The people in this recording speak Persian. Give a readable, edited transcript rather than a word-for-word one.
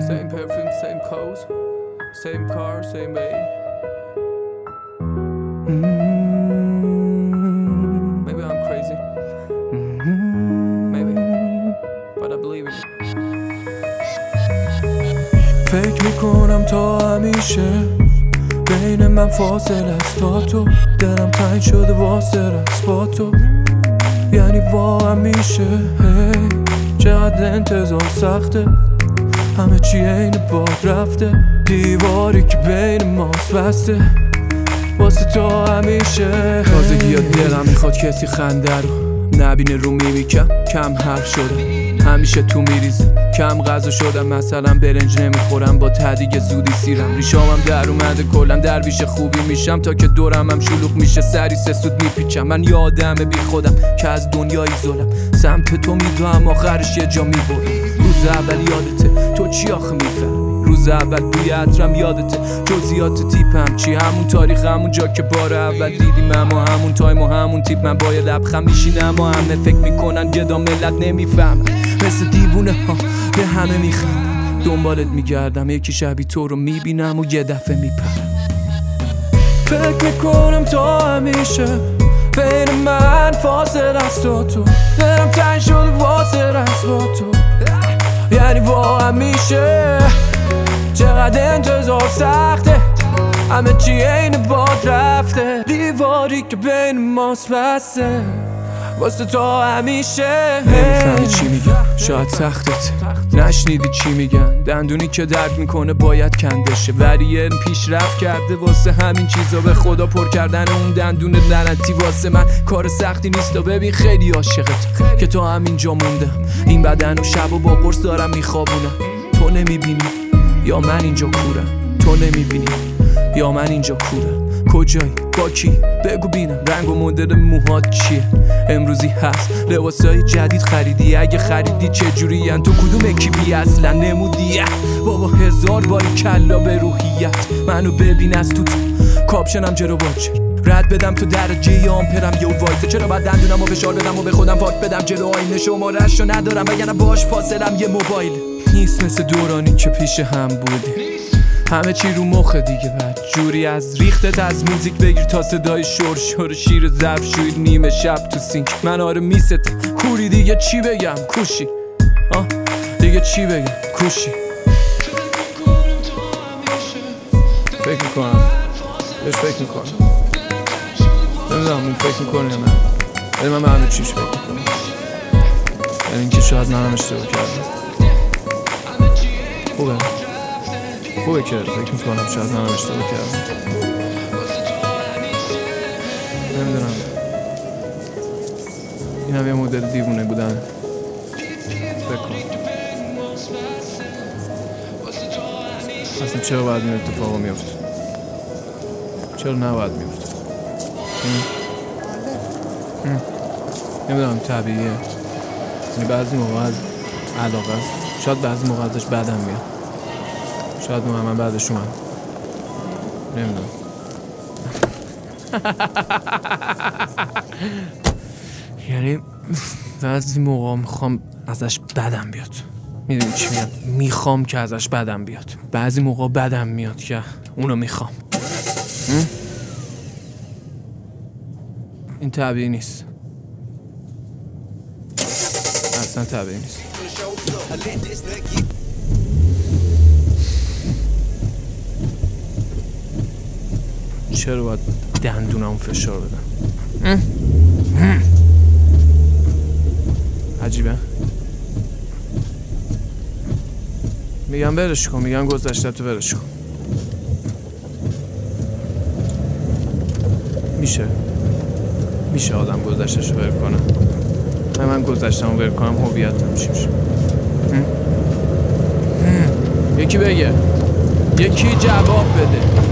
Same perfume, same clothes, same car, same babe. Maybe I'm crazy. Maybe, but I believe in it. فکر میکنم تا همیشه بین من فاصله است تا تو، دلم تنگ شده واسه رقص با تو، یعنی واقعا میشه چقدر انتظار سخته، همه چی عین باد رفته، دیواری که بین ماست بسته واسه تو همیشه. تازگی ها دلم میخواد کسی خنده رو نبینه، رو میمیکم کم حرف شده، همیشه تو میریزم کم غذا شدم، مثلا برنج نمیخورم با تدیگ زودی سیرم، ریشامم در اومده کلن درویش خوبی میشم، تا که دورم هم شلوغ میشه سری سه سود میپیچم. من یه آدم بی خودم که از دنیای زلم سمت تو میدوام، آخرش یه جا میبرم. روز اول یادته تو چی آخه میفهمی، روز اول بوی عطرم یادته، جزئیات تیپم چی، همون تاریخ همون جا که بار اول دیدیم، اما همون تایم و همون تیپ. من با یه لبخند میشینم اما همه فکر میکنن گدا ملت نمیفهمن، مثل دیوونه ها به همه میخندم، دنبالت میگردم یکی شبیه تو رو میبینم و یه دفعه میپرم. فکر میکنم تا همیشه بین من فاصله است و تو، دلم تنگ شده واسه رقص با تو، یعنی واقعا میشه چقدر انتظار سخته، همه چی عین باد رفته، دیواری که بین ماست بسته واسه تو همیشه. نمیفهمی چی میگم، شاید سختت نشنیدی چی میگن، دندونی که درد میکنه باید کندشه، ولی علم پیشرفت کرده واسه همین چیزا، به خدا پر کردن اون دندون لعنتی واسه من کار سختی نیست. و ببین خیلی عاشقت که تو همینجا موندم، این بدن و شب و با قرص دارم میخوابونم، تو نمیبینی یا من اینجا کورم، تو نمیبینی یا من اینجا کورم، کجایی با کی بگو بینم، رنگ و مدل موهات چیه، امروزی هست لباسای جدید خریدی، اگه خریدی چجوری ان، تو کدوم اکیپی اصلا نمودی، بابا هزار بار کلا به روحیت، منو ببین از تو کاپشنم جلو باچر، رد بدم تو درجه یا آمپرم یه وایسه، چرا باید دندونم و فشار بدم و به خودم پاک بدم جلو آینه، شماره‌شو ندارم وگرنه باش فاصلم یه موبایل نیست، مثل دورانی که پیش هم بودی، همه چی رو مخه دیگه، بعد جوری از ریختت از موزیک بگیر تا صدای شور شیر ظرف شوید نیمه شب تو سینک، من آره میستم کوری دیگه چی بگم کوشی، دیگه چی بگم کوشی. فکر میکنم بهش فکر میکنم، نمیدونم اون فکر میکنه یا نه، ولی من به همه چیش فکر میکنم، یعنی اینکه شاید منم اشتباه کردم. خوبه که فکر میکنم شاید منم اشتباه کردم، نمیدونم، این هم یه مدل دیوونه بودن، فکر کنم اصلا چرا باید این اتفاقا میفته، چرا نباید میفته، نمیدونم طبیعیه، یعنی بعضی موقع از علاقه است، شاید بعضی موقع ازش بدم میاد، شاید من بعدش اومد، نمیدونم. یعنی بعضی موقع میخوام ازش بدم بیاد، میدونی چی میگم، میخوام که ازش بدم بیاد، بعضی موقع بدم میاد که اونو میخوام. این طبیعی نیست، اصلا طبیعی نیست. چرا باید دندونم فشار بدم؟ عجیبه. میگم برش کن، میگم گذشته تو برش کن. میشه آدم گذشتهشو ول کنه، من گذشته‌مو ول کنم هویتم چی میشه؟ یکی بگه، یکی جواب بده.